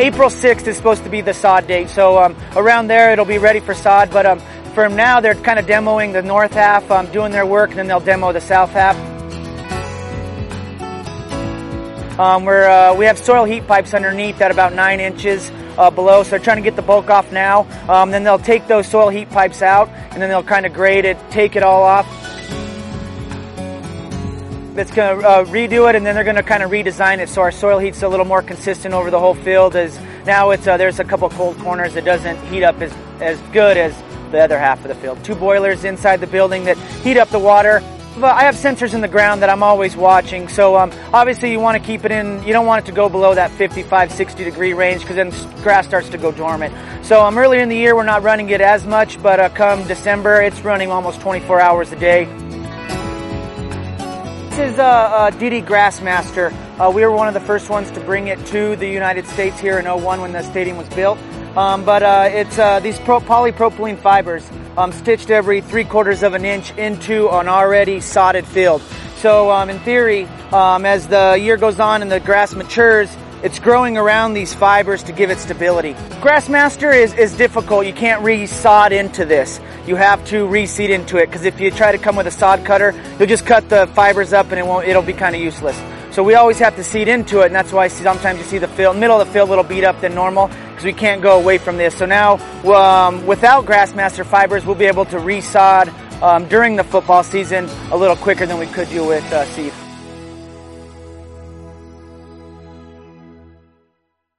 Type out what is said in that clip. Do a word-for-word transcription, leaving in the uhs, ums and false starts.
April sixth is supposed to be the sod date, so um, around there it'll be ready for sod. But um, for now, they're kind of demoing the north half, um, doing their work, and then they'll demo the south half. Um, we're, uh, we have soil heat pipes underneath at about nine inches uh, below, so they're trying to get the bulk off now. Um, then they'll take those soil heat pipes out, and then they'll kind of grade it, take it all off. It's going to uh, redo it, and then they're going to kind of redesign it so our soil heat's a little more consistent over the whole field. As now it's uh, there's a couple cold corners that doesn't heat up as as good as the other half of the field. Two boilers inside the building that heat up the water. I have sensors in the ground that I'm always watching, so um, obviously you want to keep it in, you don't want it to go below that fifty-five, sixty degree range because then grass starts to go dormant. So um, earlier in the year we're not running it as much, but uh, come December it's running almost twenty-four hours a day. This is uh, uh, D D Grassmaster. Uh, we were one of the first ones to bring it to the United States here in oh one when the stadium was built. Um, but uh, it's uh, these pro polypropylene fibers um, stitched every three quarters of an inch into an already sodded field. So um, in theory, um, as the year goes on and the grass matures, it's growing around these fibers to give it stability. Grassmaster is, is difficult. You can't re-sod into this. You have to reseed into it because if you try to come with a sod cutter, you'll just cut the fibers up and it won't, it'll be kind of useless. So we always have to seed into it, and that's why sometimes you see the field, middle of the field a little beat up than normal because we can't go away from this. So now um, without Grassmaster fibers, we'll be able to re-sod um, during the football season a little quicker than we could do with uh, seed.